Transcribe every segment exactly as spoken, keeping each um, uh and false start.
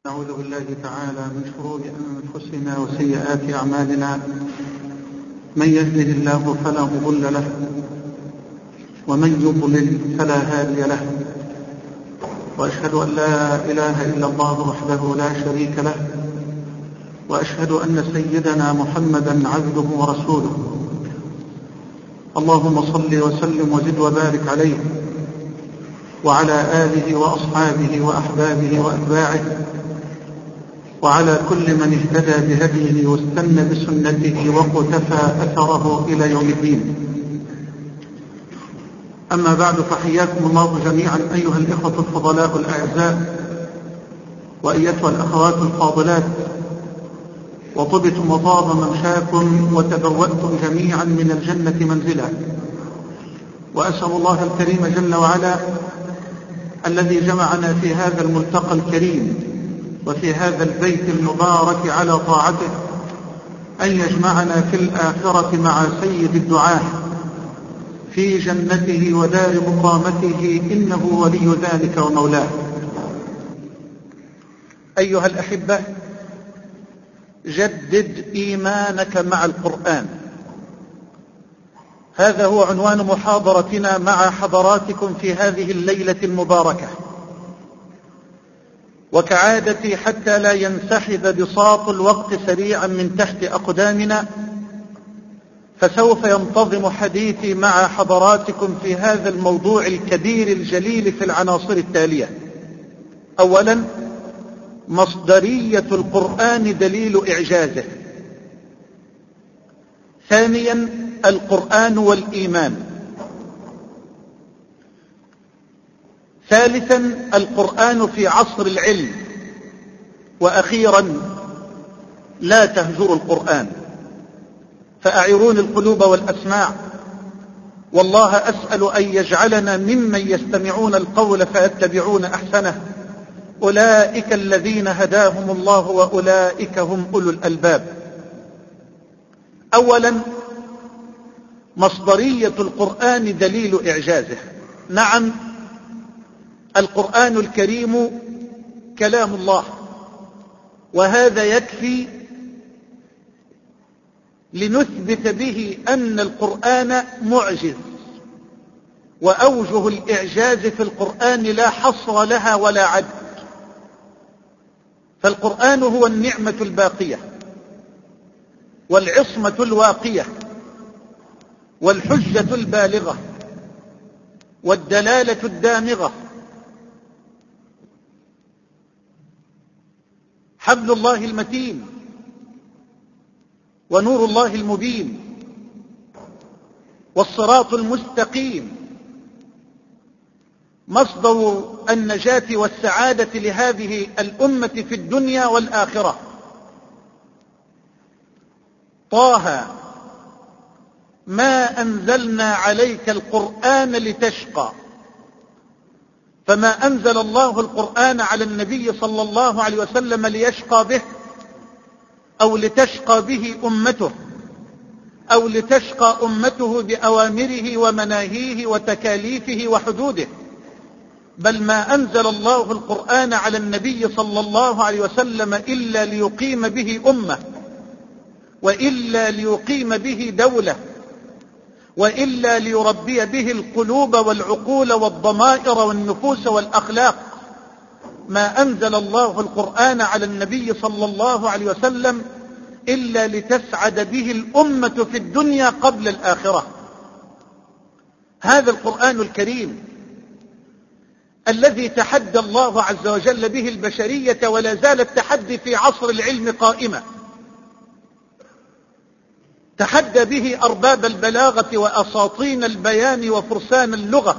نعوذ بالله تعالى من شرور أنفسنا وسيئات أعمالنا. من يهده الله فلا مضل له ومن يضلل فلا هادي له، وأشهد أن لا إله إلا الله وحده لا شريك له، وأشهد أن سيدنا محمدا عبده ورسوله. اللهم صل وسلم وزد وبارك عليه وعلى آله وأصحابه وأحبابه وأتباعه وعلى كل من اهتدى بهديه واستنى بسنته وقتفى أثره إلى يوم الدين. أما بعد، فحياكم الله جميعا أيها الإخوة الفضلاء الأعزاء وأيتها الأخوات الفاضلات، وطبتم وطاب ممشاكم وتبوأتم جميعا من الجنة منزلا. وأسأل الله الكريم جل وعلا الذي جمعنا في هذا الملتقى الكريم وفي هذا البيت المبارك على طاعته أن يجمعنا في الآخرة مع سيد الدعاة في جنته ودار مقامته، إنه ولي ذلك ومولاه. أيها الأحبة، جدد إيمانك مع القرآن. هذا هو عنوان محاضرتنا مع حضراتكم في هذه الليلة المباركة. وكعادتي حتى لا ينسحب بساط الوقت سريعا من تحت أقدامنا، فسوف ينتظم حديثي مع حضراتكم في هذا الموضوع الكبير الجليل في العناصر التالية. أولا، مصدرية القرآن دليل إعجازه. ثانيا، القرآن والإيمان. ثالثا، القرآن في عصر العلم. وأخيرا، لا تهجروا القرآن. فأعروني القلوب والأسماع، والله أسأل أن يجعلنا ممن يستمعون القول فيتبعون أحسنه. أولئك الذين هداهم الله وأولئك هم أولو الألباب. أولا، مصدرية القرآن دليل إعجازه. نعم، القرآن الكريم كلام الله، وهذا يكفي لنثبت به أن القرآن معجز. وأوجه الإعجاز في القرآن لا حصر لها ولا عد. فالقرآن هو النعمة الباقية والعصمة الواقية والحجة البالغة والدلالة الدامغة، حبل الله المتين ونور الله المبين والصراط المستقيم، مصدر النجاة والسعادة لهذه الأمة في الدنيا والآخرة. طه ما أنزلنا عليك القرآن لتشقى. فما أنزل الله القرآن على النبي صلى الله عليه وسلم ليشقى به أو لتشقى به أمته أو لتشقى أمته بأوامره ومناهيه وتكاليفه وحدوده، بل ما أنزل الله القرآن على النبي صلى الله عليه وسلم إلا ليقيم به أمة، وإلا ليقيم به دولة، وإلا ليربي به القلوب والعقول والضمائر والنفوس والأخلاق. ما أنزل الله القرآن على النبي صلى الله عليه وسلم إلا لتسعد به الأمة في الدنيا قبل الآخرة. هذا القرآن الكريم الذي تحدى الله عز وجل به البشرية، ولا زال التحدي في عصر العلم قائمة. تحدى به أرباب البلاغة وأساطين البيان وفرسان اللغة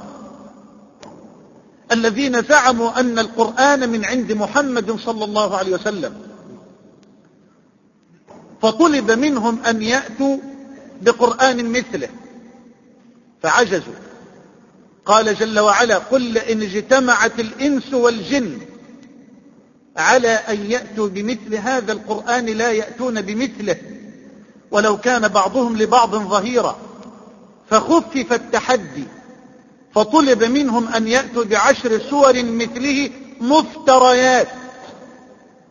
الذين زعموا أن القرآن من عند محمد صلى الله عليه وسلم، فطلب منهم أن يأتوا بقرآن مثله فعجزوا. قال جل وعلا: قل إن اجتمعت الإنس والجن على أن يأتوا بمثل هذا القرآن لا يأتون بمثله ولو كان بعضهم لبعض ظهيرا. فخفف التحدي فطلب منهم أن يأتوا بعشر سور مثله مفتريات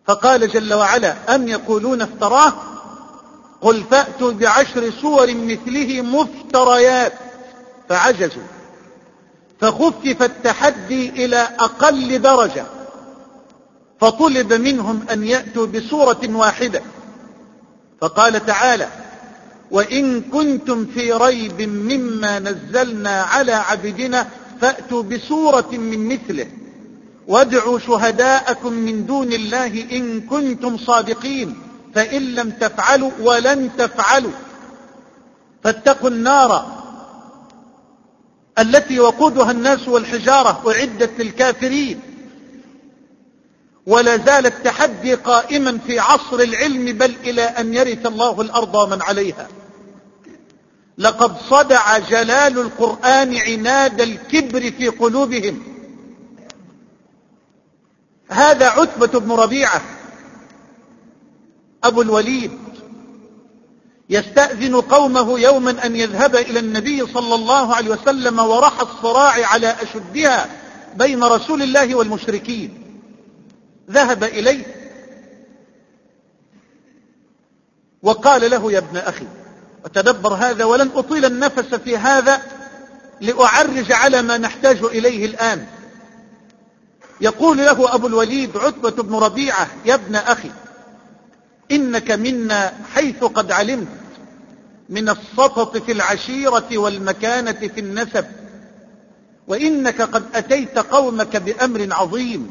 فقال جل وعلا أم يقولون افتراه قل فأتوا بعشر سور مثله مفتريات فعجزوا فخفف التحدي إلى أقل درجة فطلب منهم أن يأتوا بسورة واحدة. فقال تعالى وإن كنتم في ريب مما نزلنا على عبدنا فأتوا بسورة من مثله وادعوا شهداءكم من دون الله إن كنتم صادقين فإن لم تفعلوا ولن تفعلوا فاتقوا النار التي وقودها الناس والحجارة أعدت للكافرين. ولا زال التحدي قائما في عصر العلم بل إلى أن يرث الله الأرض ومن عليها. لقد صدع جلال القرآن عناد الكبر في قلوبهم. هذا عتبة بن ربيعة أبو الوليد يستأذن قومه يوما أن يذهب إلى النبي صلى الله عليه وسلم ورح الصراع على أشدها بين رسول الله والمشركين. ذهب إليه وقال له يا ابن أخي وتدبر هذا ولن أطيل النفس في هذا لأعرج على ما نحتاج إليه الآن. يقول له أبو الوليد عتبة بن ربيعة يا ابن أخي إنك منا حيث قد علمت من السطط في العشيرة والمكانة في النسب وإنك قد أتيت قومك بأمر عظيم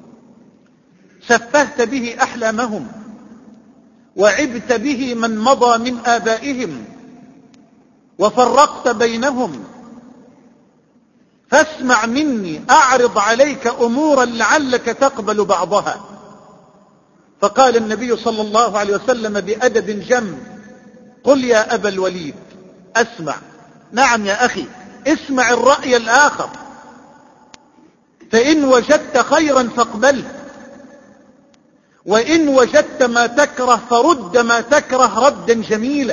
سفهت به أحلامهم وعبت به من مضى من آبائهم وفرقت بينهم فاسمع مني أعرض عليك أمورا لعلك تقبل بعضها. فقال النبي صلى الله عليه وسلم بأدب جم قل يا أبا الوليد أسمع. نعم يا أخي اسمع الرأي الآخر فإن وجدت خيرا فاقبله وإن وجدت ما تكره فرد ما تكره ردا جميلا.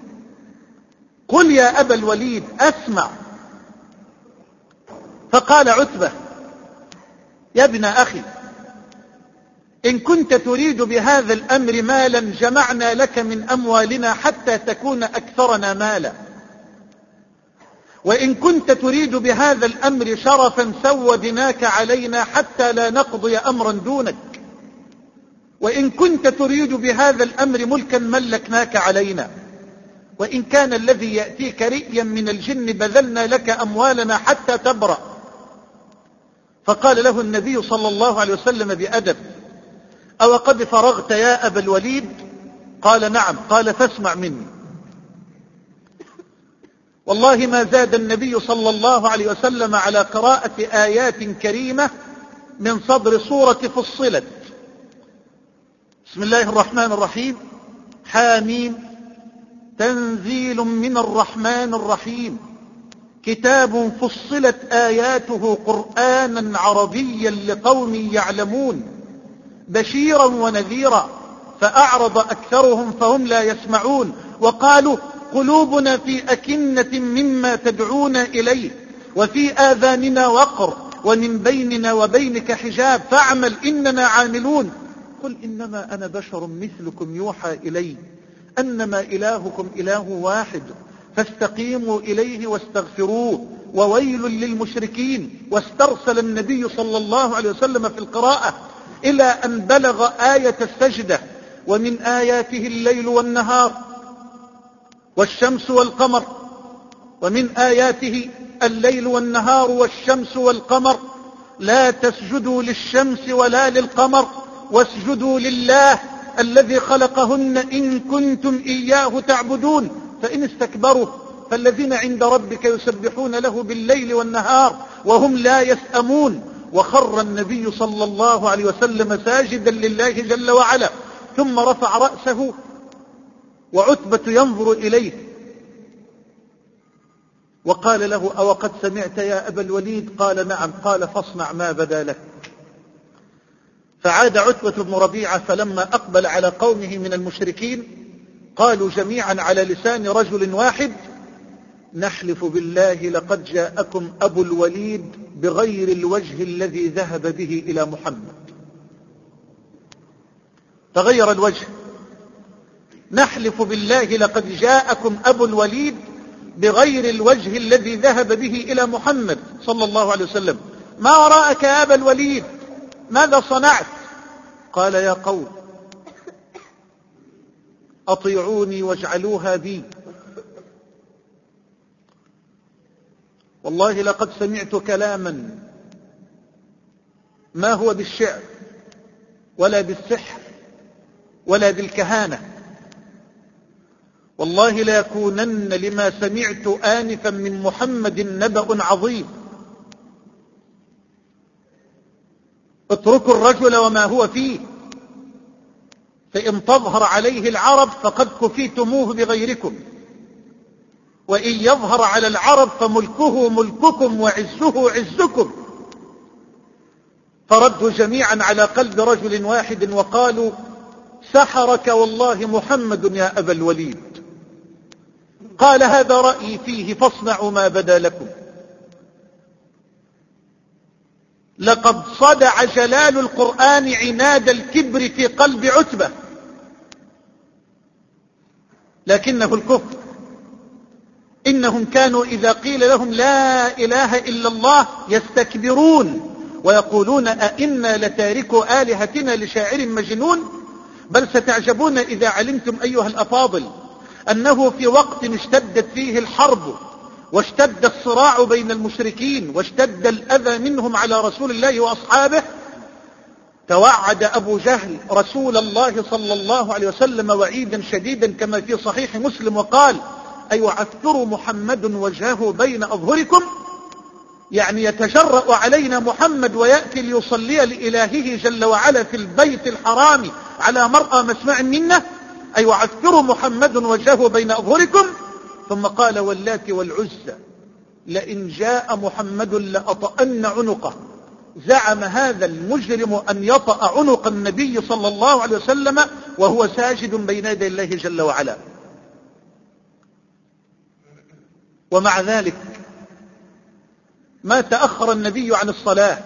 قل يا أبا الوليد أسمع. فقال عتبة يا ابن أخي إن كنت تريد بهذا الأمر مالا جمعنا لك من أموالنا حتى تكون أكثرنا مالا وإن كنت تريد بهذا الأمر شرفا سودناك علينا حتى لا نقضي أمرا دونك وإن كنت تريد بهذا الأمر ملكا ملكناك علينا وإن كان الذي يأتيك رئيا من الجن بذلنا لك أموالنا حتى تبرأ. فقال له النبي صلى الله عليه وسلم بأدب أو قد فرغت يا أبا الوليد؟ قال نعم. قال فاسمع مني. والله ما زاد النبي صلى الله عليه وسلم على قراءة آيات كريمة من صدر سورة فصلت. بسم الله الرحمن الرحيم حاميم تنزيل من الرحمن الرحيم كتاب فصلت آياته قرآنا عربيا لقوم يعلمون بشيرا ونذيرا فأعرض أكثرهم فهم لا يسمعون وقالوا قلوبنا في أكنة مما تدعون إليه وفي آذاننا وقر ومن بيننا وبينك حجاب فاعمل إننا عاملون. قل إنما أنا بشر مثلكم يوحى إلي أنما إلهكم إله واحد فاستقيموا إليه واستغفروه وويل للمشركين. واسترسل النبي صلى الله عليه وسلم في القراءة إلى أن بلغ آية السجدة ومن آياته الليل والنهار والشمس والقمر ومن آياته الليل والنهار والشمس والقمر لا تسجدوا للشمس ولا للقمر واسجدوا لله الذي خلقهن إن كنتم إياه تعبدون فإن استكبروا فالذين عند ربك يسبحون له بالليل والنهار وهم لا يسأمون. وخر النبي صلى الله عليه وسلم ساجدا لله جل وعلا ثم رفع رأسه وعتبة ينظر إليه وقال له أو قد سمعت يا أبا الوليد؟ قال نعم. قال فاصنع ما بدا لك. فعاد عتبة بن ربيعة فلما أقبل على قومه من المشركين قالوا جميعا على لسان رجل واحد نحلف بالله لقد جاءكم أبو الوليد بغير الوجه الذي ذهب به إلى محمد. تغير الوجه. نحلف بالله لقد جاءكم أبو الوليد بغير الوجه الذي ذهب به إلى محمد صلى الله عليه وسلم. ما وراءك يا أبا الوليد؟ ماذا صنعت؟ قال يا قوم أطيعوني واجعلوها بي، والله لقد سمعت كلاما ما هو بالشعر ولا بالسحر ولا بالكهانة، والله ليكونن لما سمعت آنفا من محمد نبأ عظيم. اتركوا الرجل وما هو فيه، فإن تظهر عليه العرب فقد كفيتموه بغيركم، وإن يظهر على العرب فملكه ملككم وعزه عزكم. فردوا جميعا على قلب رجل واحد وقالوا سحرك والله محمد يا أبا الوليد. قال هذا رأيي فيه فاصنعوا ما بدا لكم. لقد صدع جلال القرآن عناد الكبر في قلب عتبة، لكنه الكفر. إنهم كانوا إذا قيل لهم لا إله إلا الله يستكبرون ويقولون أئنا لتاركو آلهتنا لشاعر مجنون. بل ستعجبون إذا علمتم أيها الأفاضل أنه في وقت اشتدت فيه الحرب واشتد الصراع بين المشركين واشتد الأذى منهم على رسول الله وأصحابه، توعد أبو جهل رسول الله صلى الله عليه وسلم وعيدا شديدا كما في صحيح مسلم وقال أيعثر محمد وجهه بين أظهركم؟ يعني يتجرأ علينا محمد ويأتي ليصلي لإلهه جل وعلا في البيت الحرام على مرأى مسمع منا؟ أيعثر محمد وجهه بين أظهركم؟ ثم قال واللات والعزى لئن جاء محمد لأطأن عنقه. زعم هذا المجرم أن يطأ عنق النبي صلى الله عليه وسلم وهو ساجد بين يدي الله جل وعلا. ومع ذلك ما تأخر النبي عن الصلاة،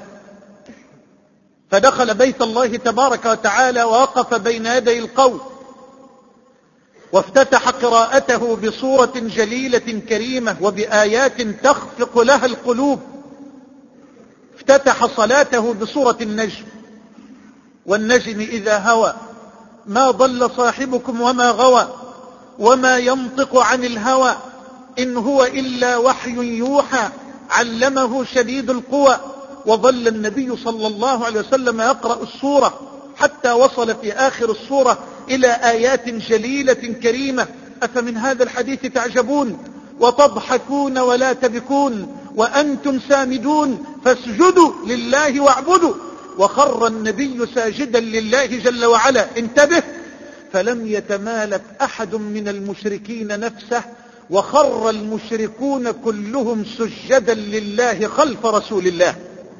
فدخل بيت الله تبارك وتعالى ووقف بين يدي القوم وافتتح قراءته بصورة جليلة كريمة وبآيات تخفق لها القلوب. افتتح صلاته بصورة النجم، والنجم إذا هوى ما ضل صاحبكم وما غوى وما ينطق عن الهوى إن هو إلا وحي يوحى علمه شديد القوى. وظل النبي صلى الله عليه وسلم يقرأ السورة حتى وصل في آخر السورة إلى آيات جليلة كريمة. أفمن هذا الحديث تعجبون وتضحكون ولا تبكون وأنتم سامدون فاسجدوا لله واعبدوا. وخر النبي ساجدا لله جل وعلا. انتبه، فلم يتمالك أحد من المشركين نفسه وخر المشركون كلهم سجدا لله خلف رسول الله.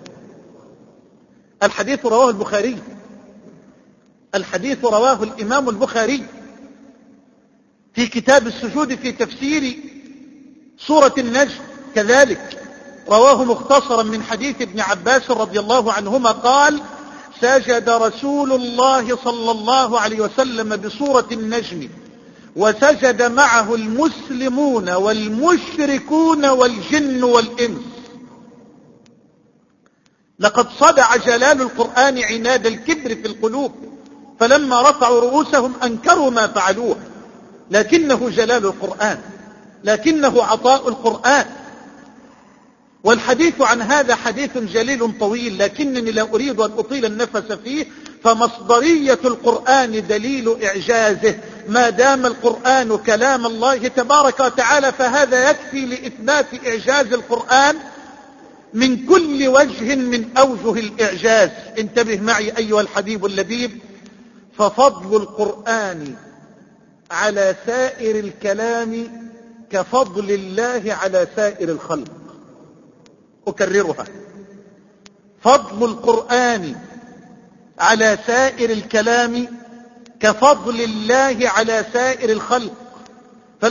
الحديث رواه البخاري، الحديث رواه الإمام البخاري في كتاب السجود في تفسير سورة النجم. كذلك رواه مختصرا من حديث ابن عباس رضي الله عنهما قال سجد رسول الله صلى الله عليه وسلم بسورة النجم وسجد معه المسلمون والمشركون والجن والإنس. لقد صدع جلال القرآن عناد الكبر في القلوب، فلما رفعوا رؤوسهم أنكروا ما فعلوه، لكنه جلال القرآن، لكنه عطاء القرآن. والحديث عن هذا حديث جليل طويل، لكنني لا أريد أن أطيل النفس فيه. فمصدرية القرآن دليل إعجازه. ما دام القرآن كلام الله تبارك وتعالى فهذا يكفي لإثبات إعجاز القرآن من كل وجه من أوجه الإعجاز. انتبه معي أيها الحبيب اللبيب، ففضل القرآن على سائر الكلام كفضل الله على سائر الخلق. أكررها، فضل القرآن على سائر الكلام كفضل الله على سائر الخلق.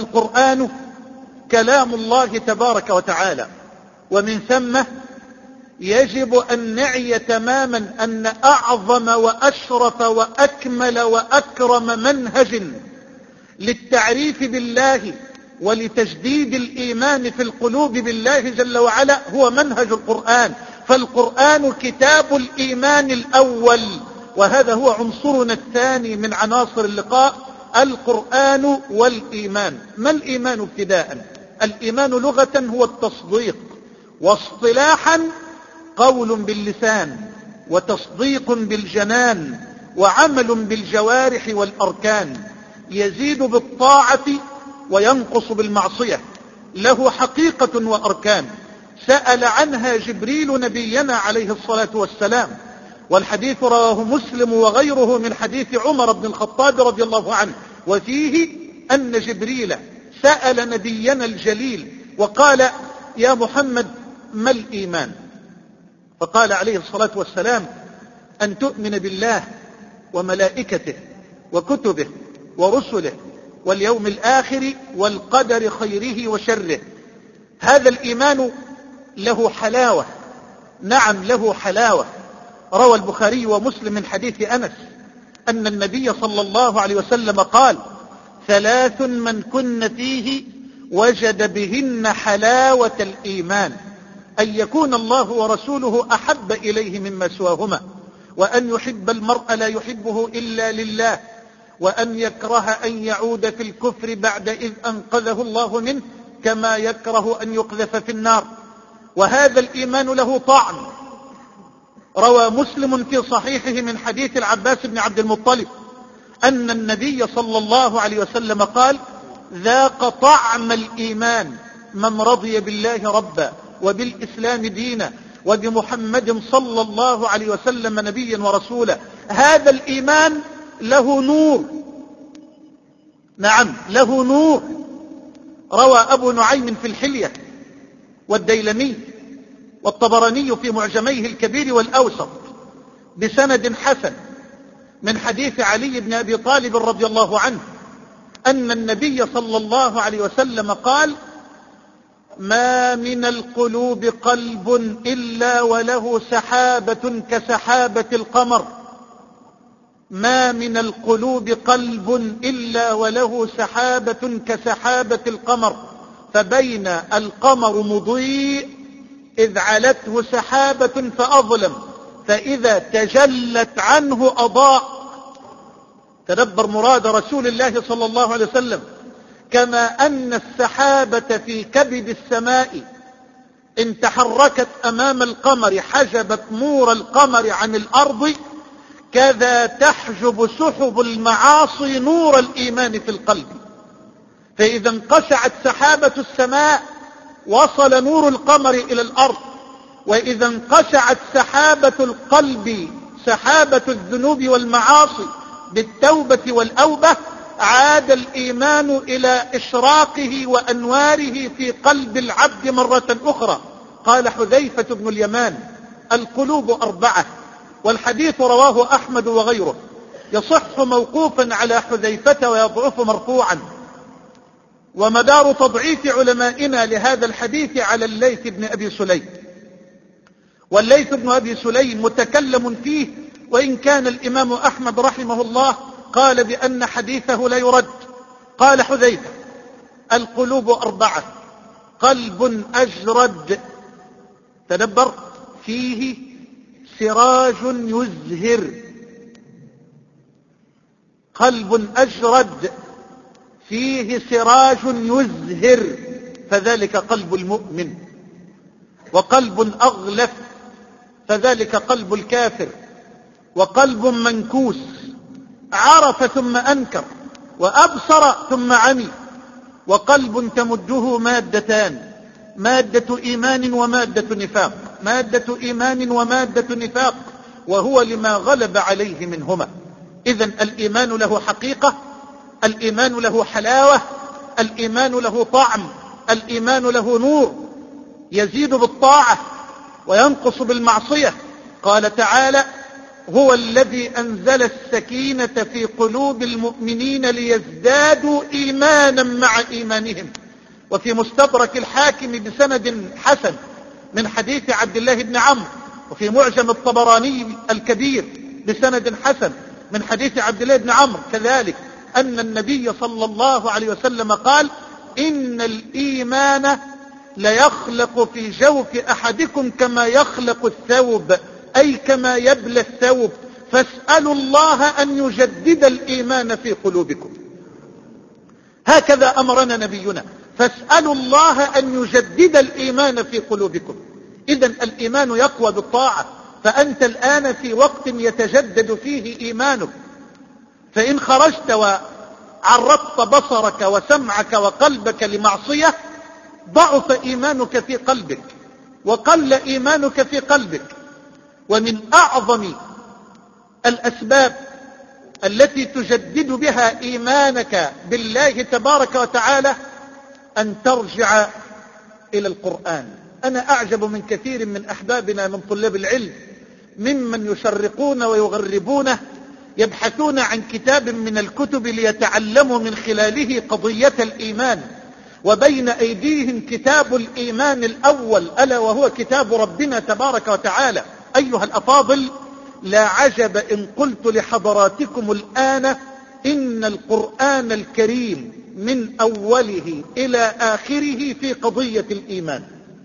فالقرآن كلام الله تبارك وتعالى، ومن ثم يجب أن نعي تماما أن أعظم وأشرف وأكمل وأكرم منهج للتعريف بالله ولتجديد الإيمان في القلوب بالله جل وعلا هو منهج القرآن. فالقرآن كتاب الإيمان الأول، وهذا هو عنصرنا الثاني من عناصر اللقاء، القرآن والإيمان. ما الإيمان ابتداء؟ الإيمان لغة هو التصديق، واصطلاحا قول باللسان، وتصديق بالجنان، وعمل بالجوارح والأركان، يزيد بالطاعة وينقص بالمعصية، له حقيقة وأركان سأل عنها جبريل نبينا عليه الصلاة والسلام، والحديث رواه مسلم وغيره من حديث عمر بن الخطاب رضي الله عنه، وفيه أن جبريل سأل نبينا الجليل وقال: يا محمد ما الإيمان؟ فقال عليه الصلاة والسلام: أن تؤمن بالله وملائكته وكتبه ورسله واليوم الآخر والقدر خيره وشره. هذا الإيمان له حلاوة، نعم له حلاوة. روى البخاري ومسلم من حديث أنس أن النبي صلى الله عليه وسلم قال: ثلاث من كن فيه وجد بهن حلاوة الإيمان: أن يكون الله ورسوله أحب إليه مما سواهما، وأن يحب المرء لا يحبه إلا لله، وأن يكره أن يعود في الكفر بعد إذ أنقذه الله منه، كما يكره أن يقذف في النار. وهذا الإيمان له طعم. روى مسلم في صحيحه من حديث العباس بن عبد المطلب أن النبي صلى الله عليه وسلم قال: ذاق طعم الإيمان من رضي بالله ربا وبالإسلام دينا وبمحمد صلى الله عليه وسلم نبيا ورسولا. هذا الإيمان له نور، نعم له نور. روى أبو نعيم في الحلية والديلمي والطبراني في معجميه الكبير والأوسط بسند حسن من حديث علي بن أبي طالب رضي الله عنه أن النبي صلى الله عليه وسلم قال: ما من القلوب قلب إلا وله سحابة كسحابة القمر، ما من القلوب قلب إلا وله سحابة كسحابة القمر، فبين القمر مضيء إذ علته سحابة فأظلم، فإذا تجلت عنه أضاء. تدبر مراد رسول الله صلى الله عليه وسلم: كما أن السحابة في كبد السماء إن تحركت أمام القمر حجبت نور القمر عن الأرض، كذا تحجب سحب المعاصي نور الإيمان في القلب. فإذا انقشعت سحابة السماء وصل نور القمر إلى الأرض، وإذا انقشعت سحابة القلب سحابة الذنوب والمعاصي بالتوبة والأوبة، عاد الإيمان إلى إشراقه وأنواره في قلب العبد مرة أخرى. قال حذيفة بن اليمان: القلوب أربعة. والحديث رواه أحمد وغيره، يصح موقوفا على حذيفة ويضعف مرفوعا. ومدار تضعيف علمائنا لهذا الحديث على الليث بن أبي سليم، والليث بن أبي سليم متكلم فيه، وإن كان الإمام أحمد رحمه الله قال بأن حديثه لا يرد. قال حذيفة: القلوب أربعة: قلب أجرد، تدبر، فيه سراج يزهر. قلب أجرد فيه سراج يزهر، فذلك قلب المؤمن. وقلب أغلف، فذلك قلب الكافر. وقلب منكوس، عرف ثم أنكر، وأبصر ثم عمي. وقلب تمده مادتان: مادة إيمان ومادة نفاق، مادة إيمان ومادة نفاق، وهو لما غلب عليه منهما. إذن الإيمان له حقيقة، الإيمان له حلاوة، الإيمان له طعم، الإيمان له نور، يزيد بالطاعة وينقص بالمعصية. قال تعالى: هو الذي أنزل السكينة في قلوب المؤمنين ليزدادوا إيمانا مع إيمانهم. وفي مستدرك الحاكم بسند حسن من حديث عبد الله بن عمرو، وفي معجم الطبراني الكبير بسند حسن من حديث عبد الله بن عمرو كذلك أن النبي صلى الله عليه وسلم قال: إن الإيمان ليخلق في جوف أحدكم كما يخلق الثوب، أي كما يبلى الثوب، فاسألوا الله أن يجدد الإيمان في قلوبكم. هكذا أمرنا نبينا، فاسألوا الله أن يجدد الإيمان في قلوبكم. إذن الإيمان يقوى بالطاعة، فأنت الآن في وقت يتجدد فيه إيمانك، فإن خرجت وعرضت بصرك وسمعك وقلبك لمعصية ضعف إيمانك في قلبك وقل إيمانك في قلبك. ومن أعظم الأسباب التي تجدد بها إيمانك بالله تبارك وتعالى أن ترجع إلى القرآن. أنا أعجب من كثير من أحبابنا من طلاب العلم ممن يشرقون ويغربون يبحثون عن كتاب من الكتب ليتعلموا من خلاله قضية الإيمان، وبين أيديهم كتاب الإيمان الأول ألا وهو كتاب ربنا تبارك وتعالى. أيها الأفاضل، لا عجب إن قلت لحضراتكم الآن إن القرآن الكريم من أوله إلى آخره في قضية الإيمان.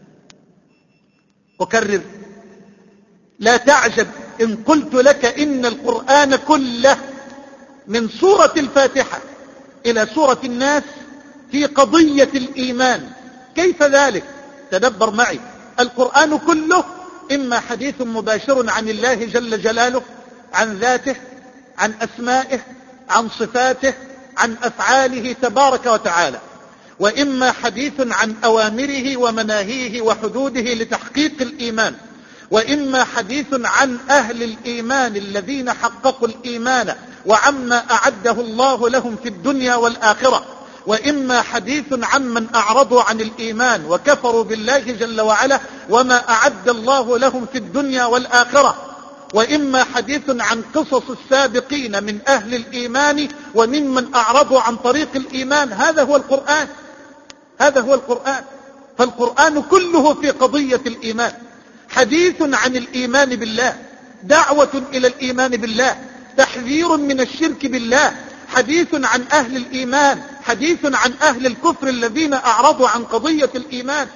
أكرر، لا تعجب إن قلت لك إن القرآن كله من سورة الفاتحة إلى سورة الناس في قضية الإيمان. كيف ذلك؟ تدبر معي. القرآن كله إما حديث مباشر عن الله جل جلاله، عن ذاته، عن أسمائه، عن صفاته، عن أفعاله تبارك وتعالى، وإما حديث عن أوامره ومناهيه وحدوده لتحقيق الإيمان، وإما حديث عن أهل الإيمان الذين حققوا الإيمان وعما أعده الله لهم في الدنيا والآخرة، وإما حديث عن من أعرضوا عن الإيمان وكفروا بالله جل وعلا وما أعد الله لهم في الدنيا والآخرة، وإما حديث عن قصص السابقين من أهل الإيمان وممن أعرضوا عن طريق الإيمان. هذا هو القرآن، هذا هو القرآن. فالقرآن كله في قضية الإيمان، حديث عن الإيمان بالله، دعوة إلى الإيمان بالله، تحذير من الشرك بالله، حديث عن أهل الإيمان، حديث عن أهل الكفر الذين أعرضوا عن قضية الإيمان.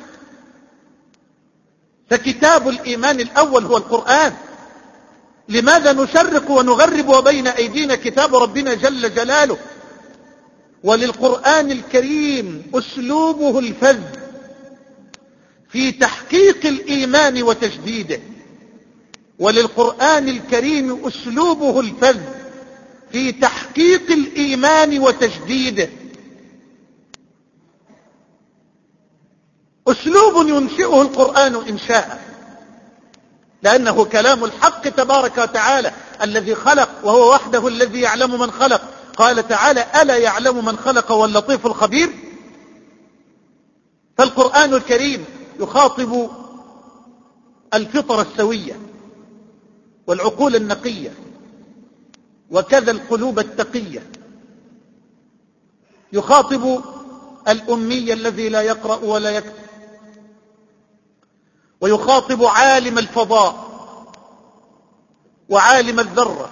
فكتاب الإيمان الأول هو القرآن. لماذا نشرق ونغرب وبين أيدينا كتاب ربنا جل جلاله؟ وللقرآن الكريم أسلوبه الفذ في تحقيق الإيمان وتجديده، وللقرآن الكريم أسلوبه الفذ في تحقيق الإيمان وتجديده. أسلوب ينشئه القرآن إنشاء، لأنه كلام الحق تبارك وتعالى الذي خلق، وهو وحده الذي يعلم من خلق. قال تعالى: ألا يعلم من خلق واللطيف الخبير. فالقرآن الكريم يخاطب الفطر السوية والعقول النقية، وكذا القلوب التقية. يخاطب الأمي الذي لا يقرأ ولا يكتب، ويخاطب عالم الفضاء وعالم الذرة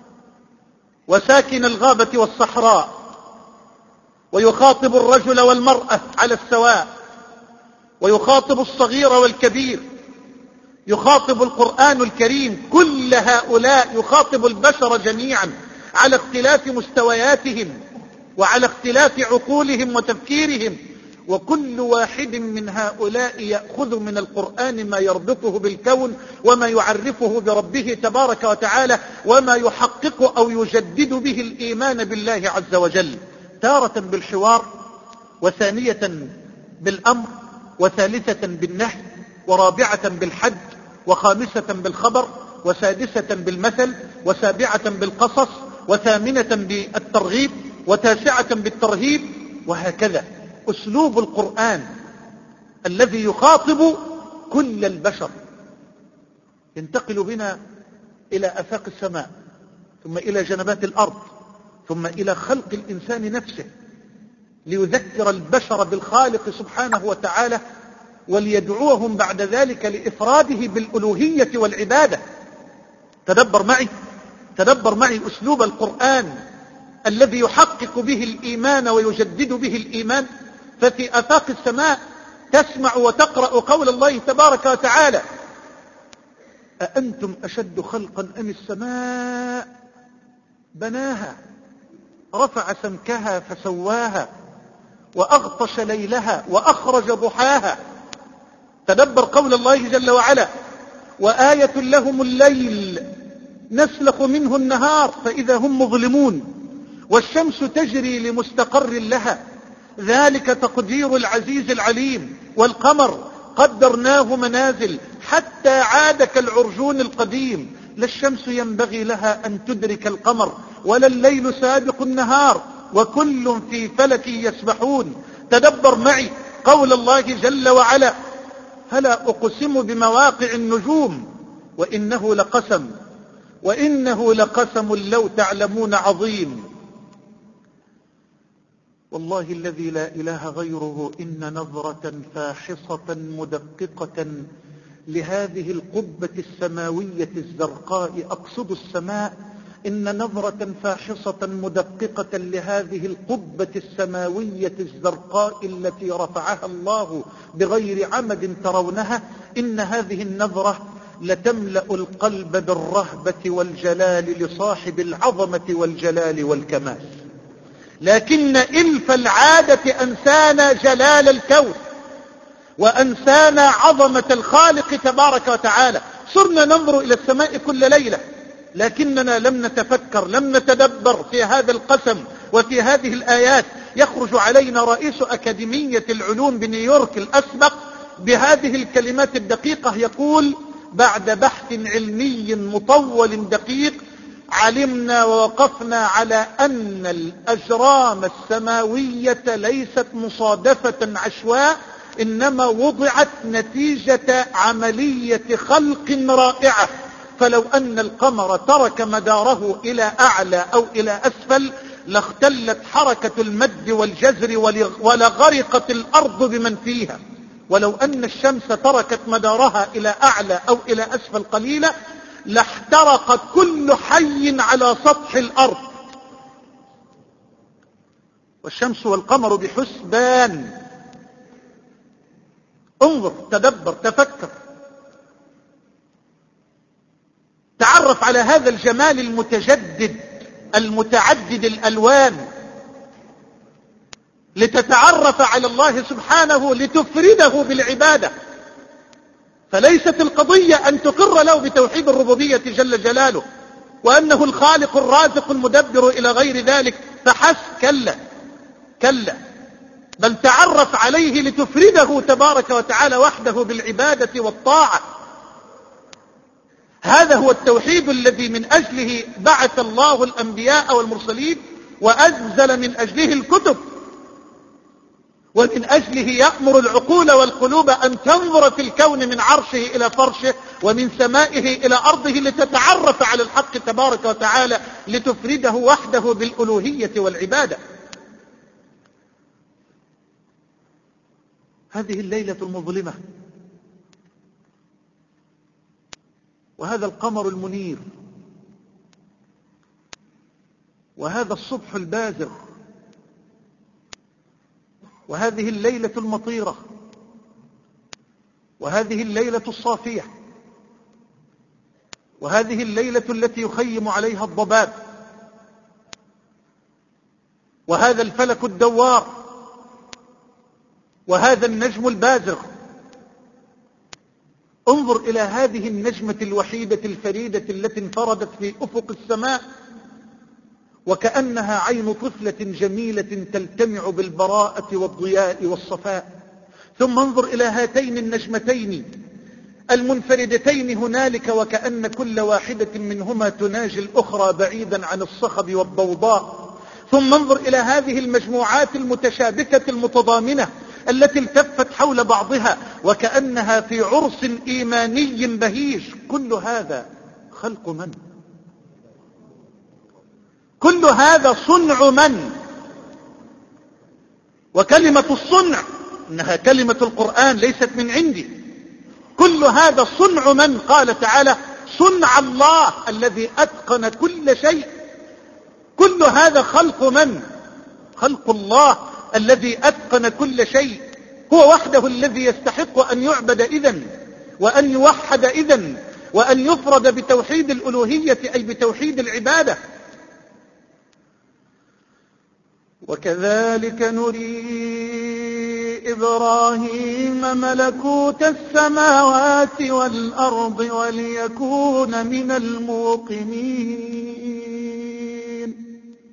وساكن الغابة والصحراء، ويخاطب الرجل والمرأة على السواء، ويخاطب الصغير والكبير. يخاطب القرآن الكريم كل هؤلاء، يخاطب البشر جميعا على اختلاف مستوياتهم وعلى اختلاف عقولهم وتفكيرهم، وكل واحد من هؤلاء يأخذ من القرآن ما يربطه بالكون وما يعرفه بربه تبارك وتعالى وما يحقق أو يجدد به الإيمان بالله عز وجل، تارة بالحوار، وثانية بالأمر، وثالثة بالنهي، ورابعة بالحج، وخامسة بالخبر، وسادسة بالمثل، وسابعة بالقصص، وثامنة بالترغيب، وتاسعة بالترهيب، وهكذا. أسلوب القرآن الذي يخاطب كل البشر ينتقل بنا إلى آفاق السماء، ثم إلى جنبات الأرض، ثم إلى خلق الإنسان نفسه، ليذكر البشر بالخالق سبحانه وتعالى وليدعوهم بعد ذلك لإفراده بالألوهية والعبادة. تدبر معي تدبر معي أسلوب القرآن الذي يحقق به الإيمان ويجدد به الإيمان. ففي آفاق السماء تسمع وتقرأ قول الله تبارك وتعالى: أأنتم أشد خلقا أم السماء بناها رفع سمكها فسواها وأغطش ليلها وأخرج ضحاها. تدبر قول الله جل وعلا: وآية لهم الليل نسلخ منه النهار فإذا هم مظلمون والشمس تجري لمستقر لها ذلك تقدير العزيز العليم. والقمر قدرناه منازل حتى عاد كالعرجون القديم لا الشمس ينبغي لها أن تدرك القمر ولا الليل سابق النهار وكل في فلك يسبحون. تدبر معي قول الله جل وعلا: فلا أقسم بمواقع النجوم وإنه لقسم وإنه لقسم لو تعلمون عظيم. والله الذي لا إله غيره إن نظرة فاحصة مدققة لهذه القبة السماوية الزرقاء، أقصد السماء، إن نظرة فاحصة مدققة لهذه القبة السماوية الزرقاء التي رفعها الله بغير عمد ترونها، إن هذه النظرة لتملأ القلب بالرهبة والجلال لصاحب العظمة والجلال والكمال. لكن إلف العادة أنسانا جلال الكون وأنسانا عظمة الخالق تبارك وتعالى. صرنا ننظر إلى السماء كل ليلة لكننا لم نتفكر، لم نتدبر في هذا القسم وفي هذه الآيات. يخرج علينا رئيس أكاديمية العلوم بنيويورك الأسبق بهذه الكلمات الدقيقة، يقول: بعد بحث علمي مطول دقيق علمنا ووقفنا على أن الأجرام السماوية ليست مصادفة عشواء، إنما وضعت نتيجة عملية خلق رائعة. فلو أن القمر ترك مداره إلى أعلى أو إلى أسفل لاختلت حركة المد والجزر ولغرقت الأرض بمن فيها. ولو أن الشمس تركت مدارها إلى أعلى أو إلى أسفل قليلا لاحترق كل حي على سطح الأرض. والشمس والقمر بحسبان. انظر، تدبر، تفكر، تعرف على هذا الجمال المتجدد المتعدد الألوان لتتعرف على الله سبحانه لتفرده بالعبادة. فليست القضية أن تقر له بتوحيد الربوبية جل جلاله وأنه الخالق الرازق المدبر إلى غير ذلك فحسب، كلا كلا، بل تعرف عليه لتفرده تبارك وتعالى وحده بالعبادة والطاعة. هذا هو التوحيد الذي من أجله بعث الله الأنبياء والمرسلين وأنزل من أجله الكتب، ومن أجله يأمر العقول والقلوب أن تنظر في الكون من عرشه إلى فرشه ومن سمائه إلى أرضه لتتعرف على الحق تبارك وتعالى لتفرده وحده بالألوهية والعبادة. هذه الليلة المظلمة وهذا القمر المنير وهذا الصبح البازغ وهذه الليلة المطيرة وهذه الليلة الصافية وهذه الليلة التي يخيم عليها الضباب وهذا الفلك الدوار وهذا النجم البازغ. انظر إلى هذه النجمة الوحيدة الفريدة التي انفردت في أفق السماء وكأنها عين طفلة جميلة تلتمع بالبراءة والضياء والصفاء. ثم انظر إلى هاتين النجمتين المنفردتين هنالك وكأن كل واحدة منهما تناجي الأخرى بعيدا عن الصخب والضوضاء. ثم انظر إلى هذه المجموعات المتشابكة المتضامنة التي التفت حول بعضها وكأنها في عرس إيماني بهيج. كل هذا خلق من؟ كل هذا صنع من؟ وكلمة الصنع إنها كلمة القرآن ليست من عندي. كل هذا صنع من؟ قال تعالى صنع الله الذي أتقن كل شيء. كل هذا خلق من؟ خلق الله الذي أتقن كل شيء. هو وحده الذي يستحق أن يعبد إذن، وأن يوحد إذن، وأن يفرد بتوحيد الألوهية أي بتوحيد العبادة. وكذلك نري إبراهيم ملكوت السماوات والأرض وليكون من الموقنين.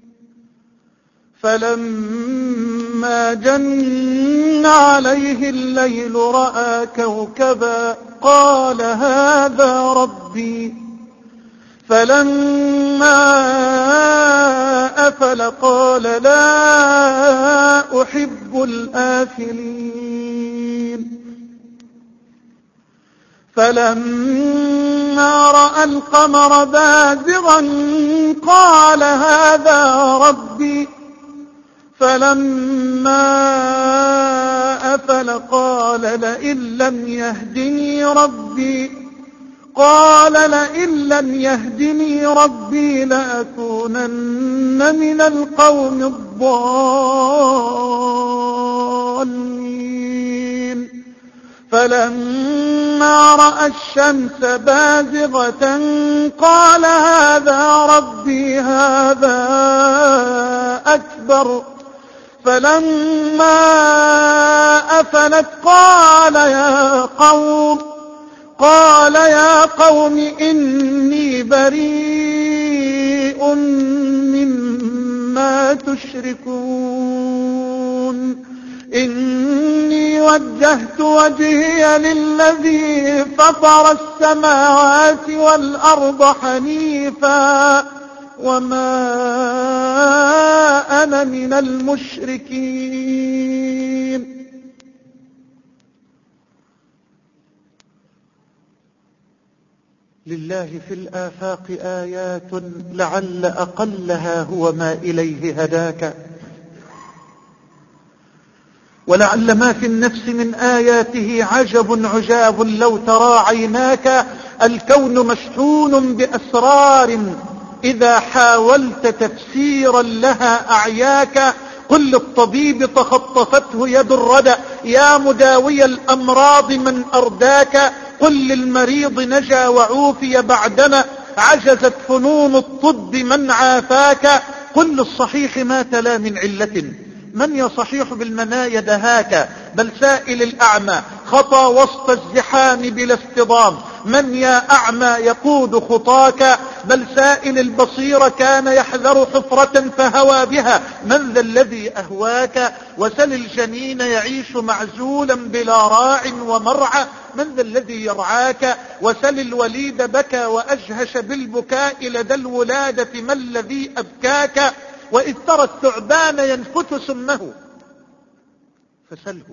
فلما جن عليه الليل رأى كوكبا قال هذا ربي. فلما أفل قال لا أحب الآفلين. فلما رأى القمر بازغا قال هذا ربي. فلما أفل قال لئن لم يهدني ربي قال لئن لم يهدني ربي لأكونن من القوم الضالين. فلما رأى الشمس بازغة قال هذا ربي هذا أكبر. فلما أفلت قال يا قوم قال يا قوم إني بريء مما تشركون. إني وجهت وجهي للذي فطر السماوات والأرض حنيفا وما أنا من المشركين. لله في الآفاق آيات لعل أقلها هو ما إليه هداك. ولعل ما في النفس من آياته عجب عجاب لو ترى عيناك. الكون مشحون بأسرار إذا حاولت تفسيرا لها أعياك. قل للطبيب تخطفته يد الردى يا مداوي الأمراض من أرداك. قل للمريض نجا وعوفي بعدما عجزت فنون الطب من عافاك. قل للصحيح ما تلا من علة من يصحيح بالمنايا دهاك. بل سائل الأعمى خطى وسط الزحام بلا اصطدام من يا أعمى يقود خطاك. بل سائل البصير كان يحذر حفرة فهوى بها من ذا الذي أهواك. وسل الجنين يعيش معزولا بلا راع ومرعى من ذا الذي يرعاك. وسل الوليد بكى وأجهش بالبكاء لدى الولادة ما الذي أبكاك. وإذ ترى الثعبان ينفث سمه فسله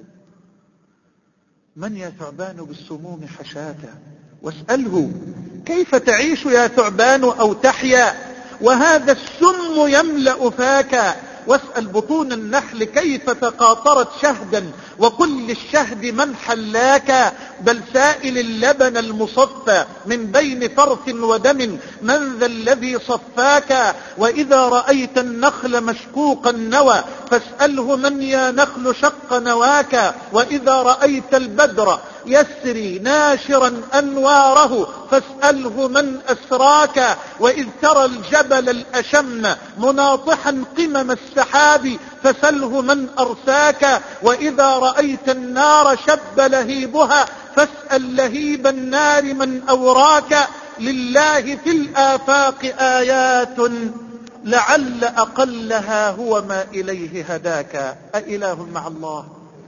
من يا ثعبان بالسموم حشاك. واسأله كيف تعيش يا ثعبان أو تحيا وهذا السم يملأ فاك. واسأل بطون النحل كيف تقاطرت شهدا وقل للشهد من حلاك. بل سائل اللبن المصفى من بين فرث ودم من ذا الذي صفاك. وإذا رأيت النخل مشقوق النوى فاسأله من يا نخل شق نواك. وإذا رأيت البدر يسري ناشرا أنواره فاسأله من أسراك. وإذ ترى الجبل الأشم مناطحا قمم السحاب فسله من أرساك. وإذا رأيت النار شب لهيبها فاسأل لهيب النار من أوراك. لله في الآفاق آيات لعل أقلها هو ما إليه هداك. أإله مع الله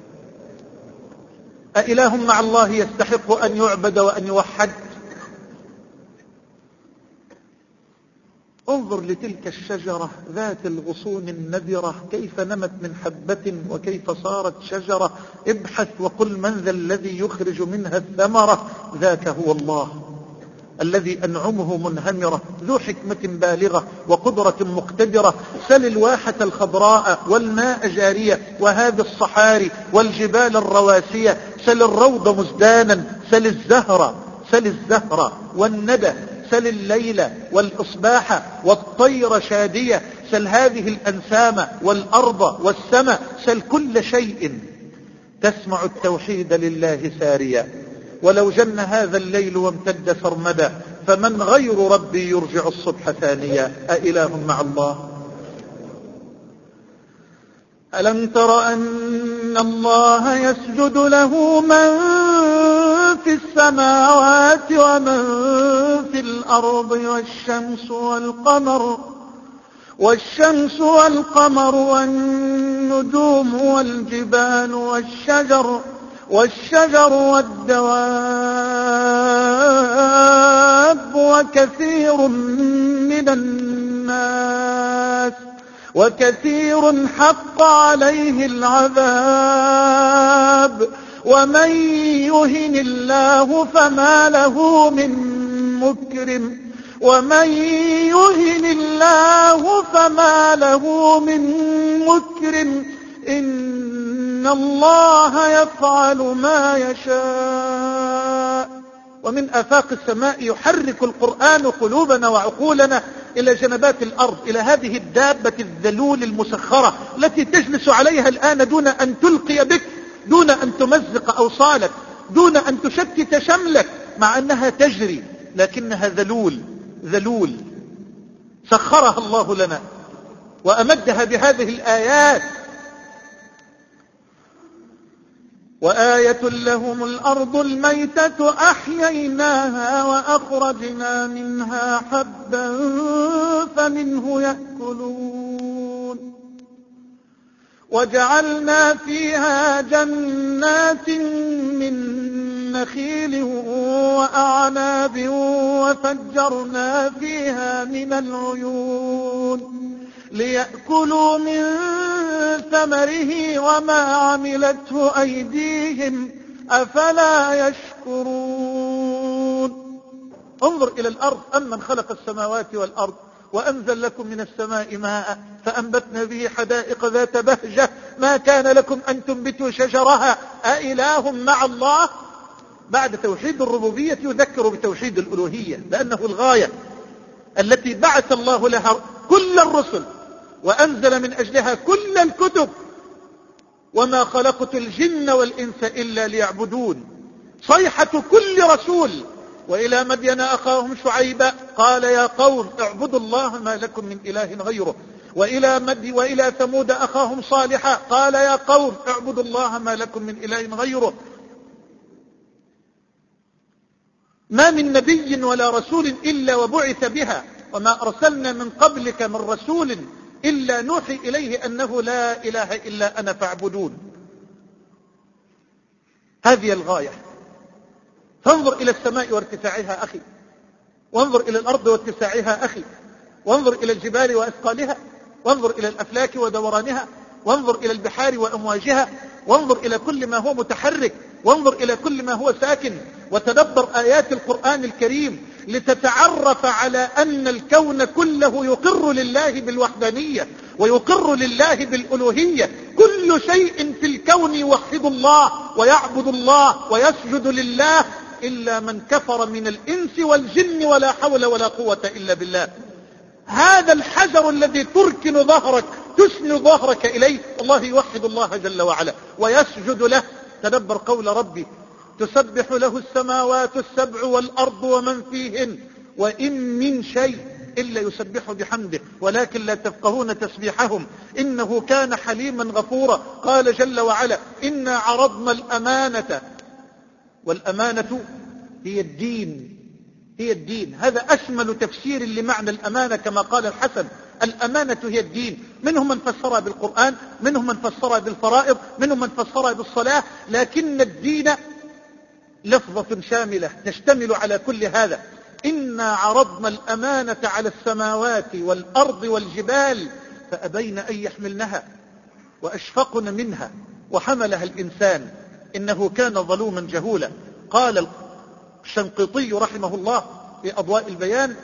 أإله مع الله يستحق أن يعبد وأن يوحد؟ انظر لتلك الشجرة ذات الغصون النذرة كيف نمت من حبة وكيف صارت شجرة. ابحث وقل من ذا الذي يخرج منها الثمرة ذاك هو الله. الذي أنعمه منهمرة، ذو حكمة بالغة وقدرة مقتدرة. سل الواحة الخضراء والماء جارية وهذه الصحاري والجبال الرواسية. سل الروض مزدانا، سل الزهر سل الزهر والندى، سل الليل والإصباح والطير شادية. سل هذه الأنسام والأرض والسماء، سل كل شيء تسمع التوحيد لله ساريا. ولو جن هذا الليل وامتد سرمدا، فمن غير ربي يرجع الصبح ثانيا. أإله مع الله؟ ألم تر أن الله يسجد له من في السماوات ومن في الأرض والشمس والقمر والشمس والقمر والنجوم والجبال والشجر والشجر والدواب وكثير من الناس وكثير حق عليه العذاب. ومن يهن الله فما له من مكرم ومن يهن الله فما له من مكرم إن الله يفعل ما يشاء. ومن آفاق السماء يحرك القرآن قلوبنا وعقولنا إلى جنبات الأرض، إلى هذه الدابة الذلول المسخرة التي تجلس عليها الآن دون أن تلقي بك، دون أن تمزق أوصالك، دون أن تشتت شملك، مع أنها تجري لكنها ذلول ذلول. سخرها الله لنا وأمدها بهذه الآيات. وآية لهم الأرض الميتة أحييناها وأخرجنا منها حبا فمنه يأكلون وجعلنا فيها جنات من نخيل وأعناب وفجرنا فيها من العيون ليأكلوا من ثمره وما عملته أيديهم أفلا يشكرون. انظر إلى الأرض، أمن خلق السماوات والأرض وأنزل لكم من السماء ماء فأنبتنا به حدائق ذات بهجة ما كان لكم أن تنبتوا شجرها أإله مع الله. بعد توحيد الربوبية يذكر بتوحيد الألوهية، لأنه الغاية التي بعث الله لها كل الرسل وأنزل من أجلها كل الكتب. وما خلقت الجن والإنس إلا ليعبدون. صيحة كل رسول. وإلى مدين أخاهم شعيبا قال يا قوم اعبدوا الله ما لكم من إله غيره. وإلى, مد وإلى ثمود أخاهم صالحا قال يا قوم اعبدوا الله ما لكم من إله غيره. ما من نبي ولا رسول إلا وبعث بها، وما أرسلنا من قبلك من رسول إلا نوحي إليه أنه لا إله إلا أنا فاعبدون. هذه الغاية. فانظر إلى السماء وارتفاعها أخي، وانظر إلى الأرض واتساعها أخي، وانظر إلى الجبال وأثقالها، وانظر إلى الأفلاك ودورانها، وانظر إلى البحار وأمواجها، وانظر إلى كل ما هو متحرك، وانظر إلى كل ما هو ساكن، وتدبر آيات القرآن الكريم لتتعرف على أن الكون كله يقر لله بالوحدانية ويقر لله بالألوهية. كل شيء في الكون يوحد الله ويعبد الله ويسجد لله إلا من كفر من الإنس والجن ولا حول ولا قوة إلا بالله. هذا الحجر الذي تركن ظهرك تسند ظهرك إليه الله يوحد الله جل وعلا ويسجد له. تدبر قول ربي تسبح له السماوات السبع والأرض ومن فيهن وإن من شيء إلا يسبح بحمده ولكن لا تفقهون تسبيحهم إنه كان حليما غفورا. قال جل وعلا إنا عرضنا الأمانة، والأمانة هي الدين، هي الدين. هذا أشمل تفسير لمعنى الأمانة كما قال الحسن. الأمانة هي الدين. منهم من فسرها بالقرآن، منهم من فسرها بالفرائض، منهم من فسرها بالصلاة، لكن الدين لفظة شاملة تشتمل على كل هذا. إنا عرضنا الأمانة على السماوات والأرض والجبال فأبين أن يحملنها وأشفقن منها وحملها الإنسان إنه كان ظلوما جهولا. قال الشنقيطي رحمه الله في أضواء البيان: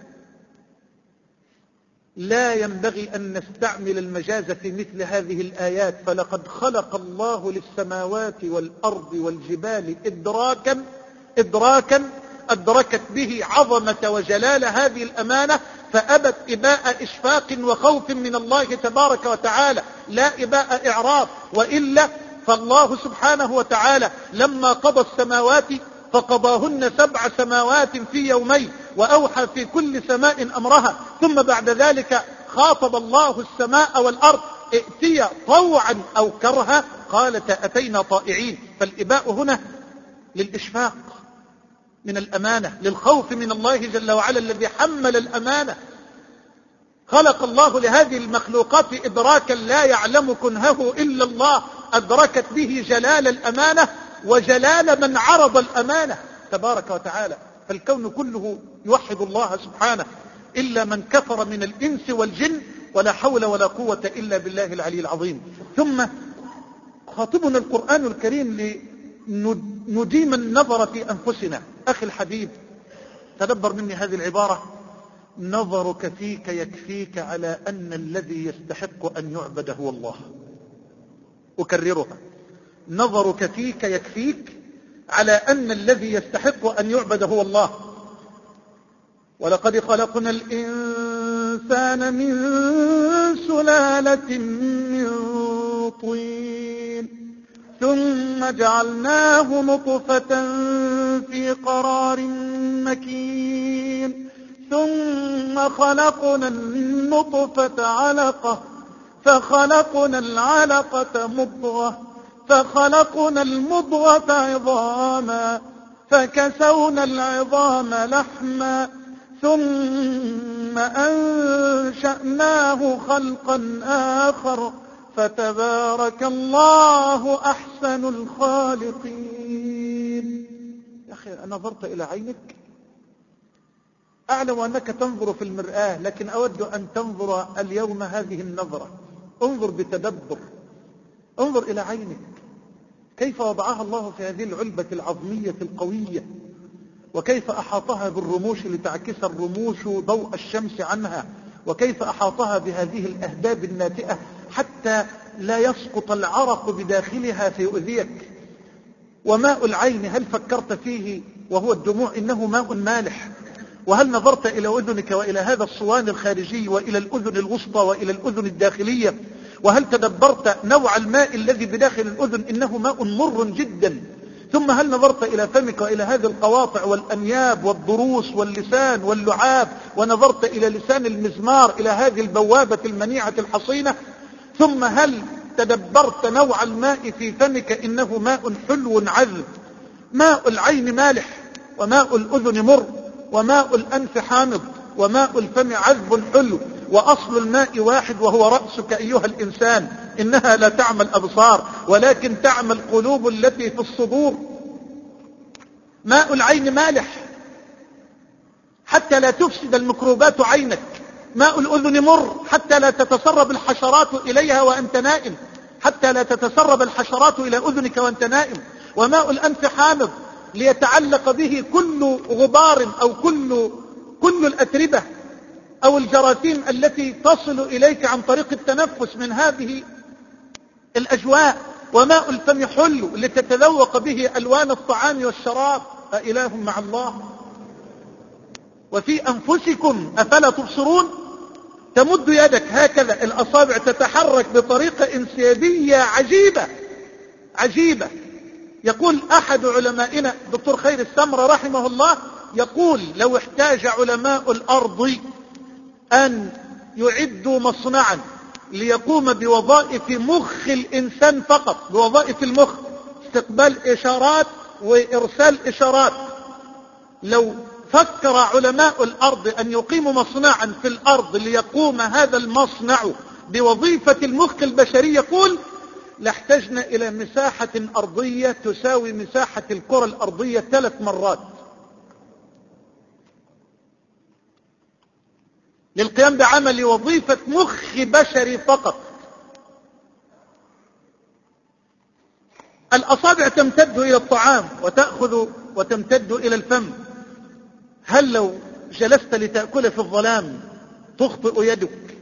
لا ينبغي أن نستعمل المجاز في مثل هذه الآيات، فلقد خلق الله للسماوات والأرض والجبال إدراكا إدراكا أدركت به عظمة وجلال هذه الأمانة، فأبت إباء إشفاق وخوف من الله تبارك وتعالى، لا إباء إعراض. وإلا فالله سبحانه وتعالى لما قضى السماوات فقضاهن سبع سماوات في يومين، وأوحى في كل سماء أمرها، ثم بعد ذلك خاطب الله السماء والأرض: ائتيا طوعا أو كرها، قالتا أتينا طائعين. فالإباء هنا للإشفاق من الأمانة، للخوف من الله جل وعلا الذي حمل الأمانة. خلق الله لهذه المخلوقات إدراكا لا يعلم كنهه إلا الله، أدركت به جلال الأمانة وجلال من عرض الأمانة تبارك وتعالى. فالكون كله يوحد الله سبحانه إلا من كفر من الإنس والجن، ولا حول ولا قوة إلا بالله العلي العظيم. ثم خاطبنا القرآن الكريم لنديم النظر في أنفسنا. أخي الحبيب، تدبر مني هذه العبارة: نظرك فيك يكفيك على أن الذي يستحق أن يعبد هو الله. أكررها: نظرك فيك يكفيك على أن الذي يستحق أن يعبد هو الله. ولقد خلقنا الإنسان من سلالة من طين ثم جعلناه نطفة في قرار مكين ثم خلقنا النطفة علقة فخلقنا العلقة مضغة فخلقنا المضغة عظاما فكسونا العظام لحما ثم أنشأناه خلقا آخر فتبارك الله أحسن الخالقين. يا أخي، نظرت إلى عينك؟ أعلم أنك تنظر في المرآة، لكن أود أن تنظر اليوم هذه النظرة. انظر بتدبر، انظر إلى عينك كيف وضعها الله في هذه العلبة العظمية القوية، وكيف أحاطها بالرموش لتعكس الرموش ضوء الشمس عنها، وكيف أحاطها بهذه الأهداب الناتئة حتى لا يسقط العرق بداخلها فيؤذيك. وماء العين هل فكرت فيه وهو الدموع؟ إنه ماء مالح. وهل نظرت إلى أذنك وإلى هذا الصوان الخارجي وإلى الأذن الوسطى وإلى الأذن الداخلية؟ وهل تدبرت نوع الماء الذي بداخل الأذن؟ إنه ماء مر جدا. ثم هل نظرت إلى فمك وإلى هذه القواطع والأنياب والضروس واللسان واللعاب، ونظرت إلى لسان المزمار، إلى هذه البوابة المنيعة الحصينة؟ ثم هل تدبرت نوع الماء في فمك؟ إنه ماء حلو عذب. ماء العين مالح، وماء الأذن مر، وماء الأنف حامض، وماء الفم عذب حلو، وأصل الماء واحد وهو رأسك أيها الإنسان. إنها لا تعمى الأبصار ولكن تعمى القلوب التي في الصدور. ماء العين مالح حتى لا تفسد الميكروبات عينك. ماء الأذن مر حتى لا تتسرب الحشرات إليها وأنت نائم، حتى لا تتسرب الحشرات إلى أذنك وأنت نائم. وماء الأنف حامض ليتعلق به كل غبار أو كل كل الأتربة أو الجراثيم التي تصل إليك عن طريق التنفس من هذه الأجواء. وماء الفم حلو لتتذوق به ألوان الطعام والشراب. أإله مع الله؟ وفي أنفسكم أفلا تبصرون؟ تمد يدك هكذا، الأصابع تتحرك بطريقة انسيابية عجيبة عجيبة. يقول أحد علمائنا دكتور خير السمرة رحمه الله، يقول: لو احتاج علماء الأرض أن يعدوا مصنعا ليقوم بوظائف مخ الإنسان فقط، بوظائف المخ، استقبال إشارات وإرسال إشارات، لو فكر علماء الأرض أن يقيموا مصنعا في الأرض ليقوم هذا المصنع بوظيفة المخ البشري، يقول لاحتجنا إلى مساحة أرضية تساوي مساحة الكرة الأرضية ثلاث مرات للقيام بعمل وظيفة مخ بشري فقط. الأصابع تمتد إلى الطعام وتأخذ وتمتد إلى الفم، هل لو جلست لتأكل في الظلام تخطئ يدك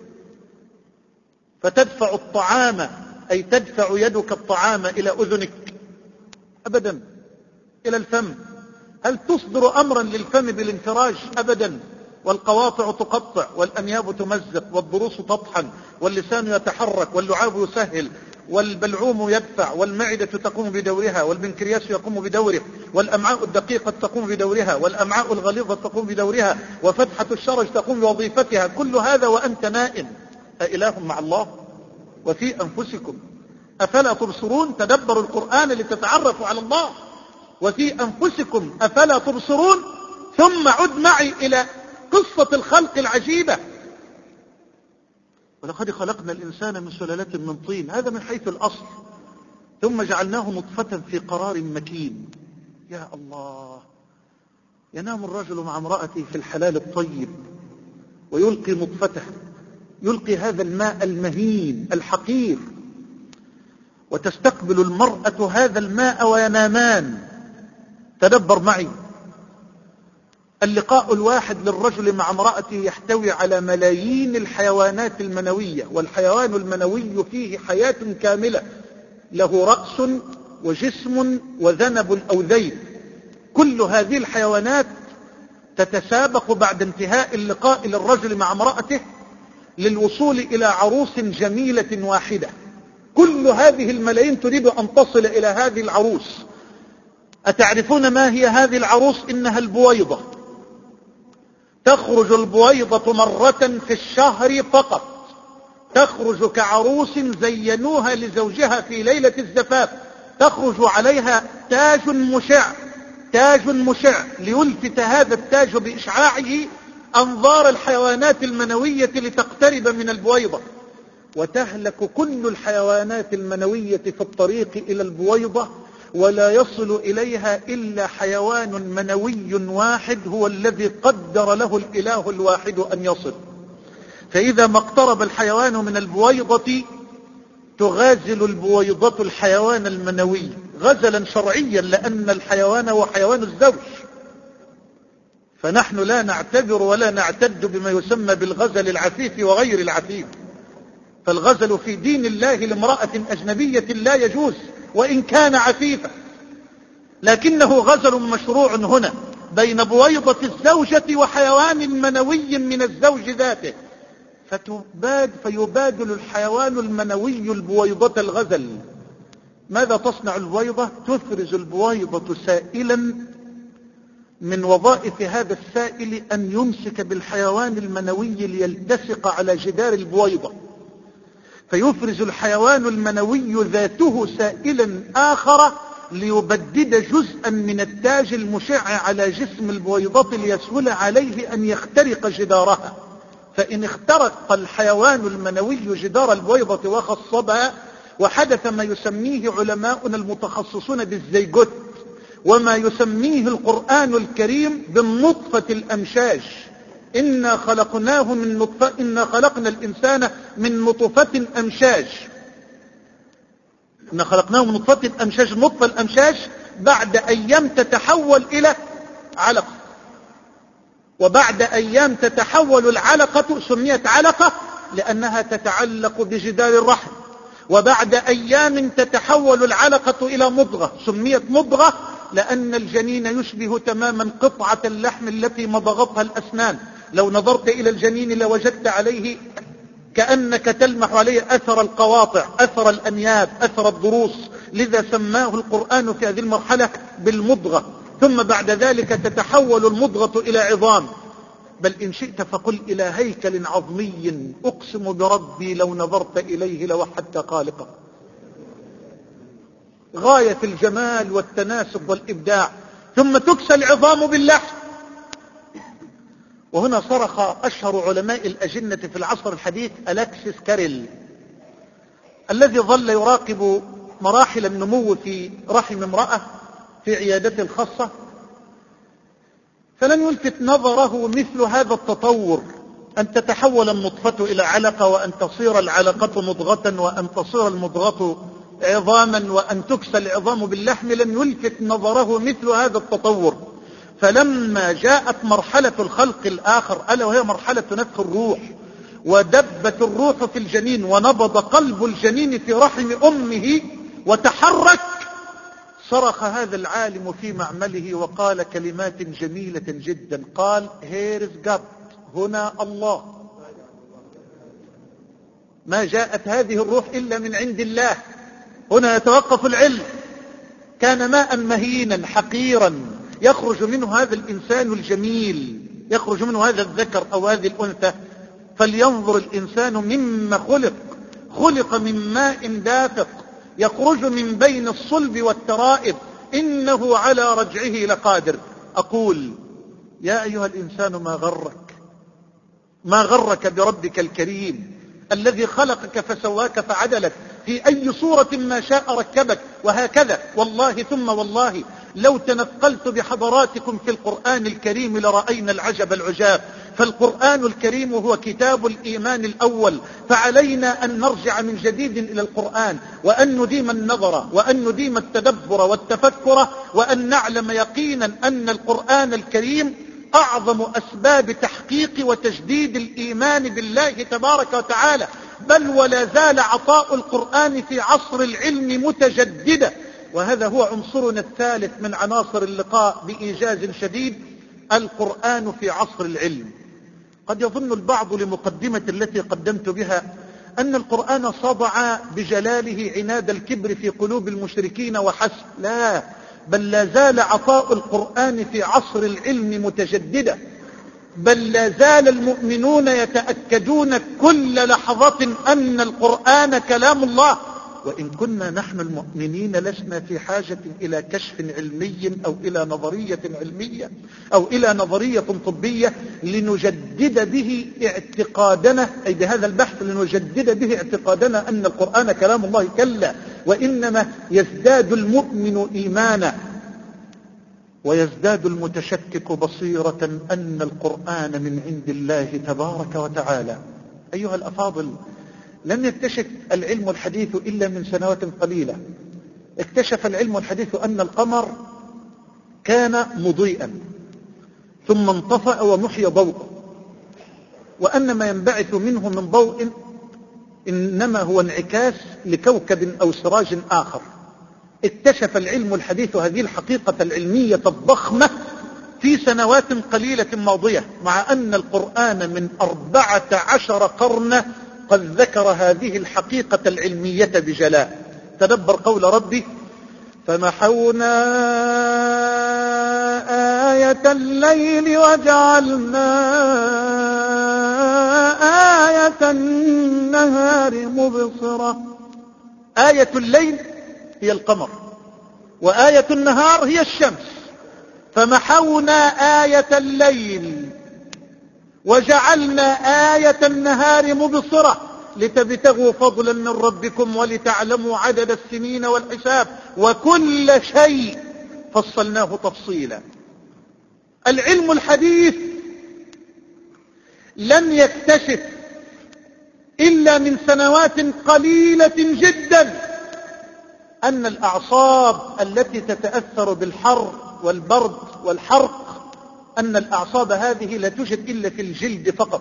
فتدفع الطعام، أي تدفع يدك الطعام إلى أذنك؟ أبدا، إلى الفم. هل تصدر أمرا للفم بالانفراج؟ أبدا. والقواطع تقطع، والأنياب تمزق، والضروس تطحن، واللسان يتحرك، واللعاب يسهل، والبلعوم يدفع، والمعدة تقوم بدورها، والبنكرياس يقوم بدوره، والأمعاء الدقيقة تقوم بدورها، والأمعاء الغليظة تقوم بدورها، وفتحة الشرج تقوم بوظيفتها. كل هذا وأنت نائم. أإله مع الله؟ وفي أنفسكم أفلا تبصرون؟ تدبروا القرآن لتتعرفوا على الله. وفي أنفسكم أفلا تبصرون. ثم عد معي إلى قصة الخلق العجيبة. ولقد خلقنا الإنسان من سلالة من طين، هذا من حيث الأصل، ثم جعلناه نطفة في قرار مكين. يا الله، ينام الرجل مع امرأته في الحلال الطيب ويلقي نطفته، يلقي هذا الماء المهين الحقير، وتستقبل المرأة هذا الماء وينامان. تدبر معي، اللقاء الواحد للرجل مع امرأته يحتوي على ملايين الحيوانات المنوية، والحيوان المنوي فيه حياة كاملة، له رأس وجسم وذنب أو ذيل. كل هذه الحيوانات تتسابق بعد انتهاء اللقاء للرجل مع امرأته للوصول إلى عروس جميلة واحدة. كل هذه الملايين تريد أن تصل إلى هذه العروس. أتعرفون ما هي هذه العروس؟ إنها البويضة. تخرج البويضة مرة في الشهر فقط، تخرج كعروس زينوها لزوجها في ليلة الزفاف، تخرج عليها تاج مشع، تاج مشع ليلفت هذا التاج بإشعاعه أنظار الحيوانات المنوية لتقترب من البويضة، وتهلك كل الحيوانات المنوية في الطريق إلى البويضة، ولا يصل إليها إلا حيوان منوي واحد هو الذي قدر له الإله الواحد أن يصل. فإذا ما اقترب الحيوان من البويضة تغازل البويضة الحيوان المنوي غزلا شرعيا، لأن الحيوان هو حيوان الزوج، فنحن لا نعتبر ولا نعتد بما يسمى بالغزل العفيف وغير العفيف. فالغزل في دين الله لامرأة أجنبية لا يجوز وإن كان عفيفا، لكنه غزل مشروع هنا بين بويضة الزوجة وحيوان منوي من الزوج ذاته، فتباد فيبادل الحيوان المنوي البويضة الغزل. ماذا تصنع البويضة؟ تفرز البويضة سائلا، من وظائف هذا السائل أن يمسك بالحيوان المنوي ليلتصق على جدار البويضة، فيفرز الحيوان المنوي ذاته سائلا آخر ليبدد جزءا من التاج المشع على جسم البويضة ليسهل عليه أن يخترق جدارها. فإن اخترق الحيوان المنوي جدار البويضة وخصبها، وحدث ما يسميه علماؤنا المتخصصون بالزيجوت، وما يسميه القرآن الكريم بالنطفة الأمشاج. إنا خلقناه من نطفة، إنا خلقنا الإنسان من نطفة أمشاج، إنا خلقناه من نطفة أمشاج. النطفة الأمشاج بعد أيام تتحول إلى علقة، وبعد أيام تتحول العلقة، سميت علقة لأنها تتعلق بجدار الرحم، وبعد أيام تتحول العلقة إلى مضغة، سميت مضغة لأن الجنين يشبه تماما قطعة اللحم التي مضغتها الأسنان. لو نظرت إلى الجنين لوجدت عليه كأنك تلمح عليه أثر القواطع، أثر الأنياب، أثر الضروس، لذا سماه القرآن في هذه المرحلة بالمضغة. ثم بعد ذلك تتحول المضغة إلى عظام، بل إن شئت فقل إلى هيكل عظمي أقسم بربي لو نظرت إليه لوحدت خالقه. غاية الجمال والتناسق والإبداع. ثم تكسى العظام باللحم. وهنا صرخ أشهر علماء الأجنة في العصر الحديث ألكسيس كاريل، الذي ظل يراقب مراحل النمو في رحم امرأة في عيادته الخاصة، فلن يلفت نظره مثل هذا التطور، أن تتحول النطفة إلى علقة، وأن تصير العلقة مضغة، وأن تصير المضغة عظاما، وأن تكسى العظام باللحم. لم يلفت نظره مثل هذا التطور. فلما جاءت مرحلة الخلق الآخر ألا وهي مرحلة نفخ الروح، ودبت الروح في الجنين ونبض قلب الجنين في رحم أمه وتحرك، صرخ هذا العالم في معمله وقال كلمات جميلة جدا، قال here is God، هنا الله. ما جاءت هذه الروح إلا من عند الله. هنا يتوقف العلم. كان ماء مهينا حقيرا يخرج منه هذا الإنسان الجميل، يخرج منه هذا الذكر أو هذه الأنثى، فلينظر الإنسان مما خلق. خلق من ماء دافق يخرج من بين الصلب والترائب، إنه على رجعه لقادر. أقول يا أيها الإنسان ما غرك، ما غرك بربك الكريم الذي خلقك فسواك فعدلك في أي صورة ما شاء ركبك. وهكذا والله ثم والله لو تنقلت بحضراتكم في القرآن الكريم لرأينا العجب العجاب. فالقرآن الكريم هو كتاب الإيمان الأول، فعلينا أن نرجع من جديد إلى القرآن، وأن نديم النظر، وأن نديم التدبر والتفكر، وأن نعلم يقينا أن القرآن الكريم أعظم أسباب تحقيق وتجديد الإيمان بالله تبارك وتعالى. بل ولا زال عطاء القرآن في عصر العلم متجددا، وهذا هو عنصرنا الثالث من عناصر اللقاء بإيجاز شديد، القرآن في عصر العلم. قد يظن البعض لمقدمة التي قدمت بها أن القرآن صدع بجلاله عناد الكبر في قلوب المشركين وحسب، لا، بل لا زال عطاء القرآن في عصر العلم متجددا، بل لا زال المؤمنون يتأكدون كل لحظة أن القرآن كلام الله. وإن كنا نحن المؤمنين لسنا في حاجة إلى كشف علمي أو إلى نظرية علمية أو إلى نظرية طبية لنجدد به اعتقادنا، أي بهذا البحث لنجدد به اعتقادنا أن القرآن كلام الله، كلا، وإنما يزداد المؤمن إيمانا ويزداد المتشكك بصيرة أن القرآن من عند الله تبارك وتعالى. أيها الأفاضل، لم يكتشف العلم الحديث إلا من سنوات قليلة. اكتشف العلم الحديث أن القمر كان مضيئا ثم انطفأ ومحي ضوءه، وأن ما ينبعث منه من ضوء إنما هو انعكاس لكوكب أو سراج آخر. اكتشف العلم الحديث هذه الحقيقة العلمية الضخمة في سنوات قليلة ماضية، مع أن القرآن من أربعة عشر قرن قد ذكر هذه الحقيقة العلمية بجلاء. تدبر قول ربي: فمحونا آية الليل وجعلنا آية النهار مبصرة. آية الليل هي القمر، وآية النهار هي الشمس. فمحونا آية الليل وجعلنا آية النهار مبصرة لتبتغوا فضلا من ربكم ولتعلموا عدد السنين والحساب وكل شيء فصلناه تفصيلا. العلم الحديث لم يكتشف إلا من سنوات قليلة جدا أن الأعصاب التي تتأثر بالحر والبرد والحرق، أن الأعصاب هذه لا توجد إلا في الجلد فقط.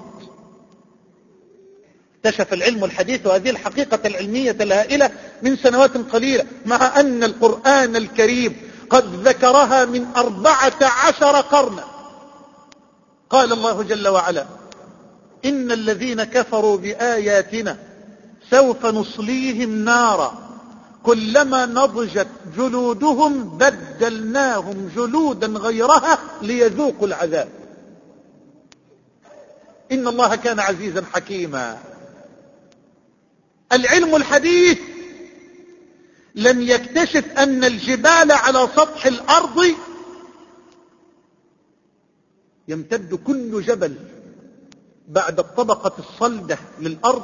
اكتشف العلم الحديث هذه الحقيقة العلمية الهائلة من سنوات قليلة، مع أن القرآن الكريم قد ذكرها من أربعة عشر قرنا. قال الله جل وعلا: إن الذين كفروا بآياتنا سوف نصليهم نارا كلما نضجت جلودهم بدلناهم جلودا غيرها ليذوقوا العذاب إن الله كان عزيزا حكيما. العلم الحديث لم يكتشف أن الجبال على سطح الأرض يمتد كل جبل بعد الطبقة الصلدة للأرض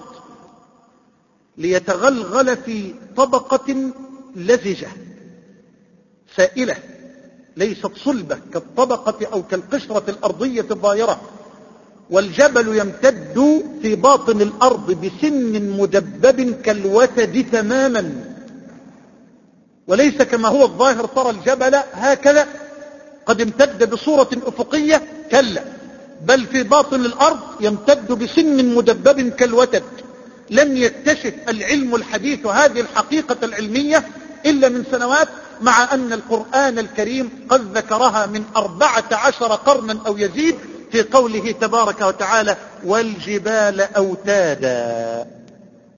ليتغلغل في طبقة لزجة سائلة ليست صلبة كالطبقة أو كالقشرة الأرضية الظاهرة، والجبل يمتد في باطن الأرض بسن مدبب كالوتد تماما، وليس كما هو الظاهر ترى الجبل هكذا قد امتد بصورة أفقية؟ كلا، بل في باطن الأرض يمتد بسن مدبب كالوتد. لم يكتشف العلم الحديث هذه الحقيقة العلمية إلا من سنوات، مع أن القرآن الكريم قد ذكرها من أربعة عشر قرنا أو يزيد في قوله تبارك وتعالى: والجبال أوتادا.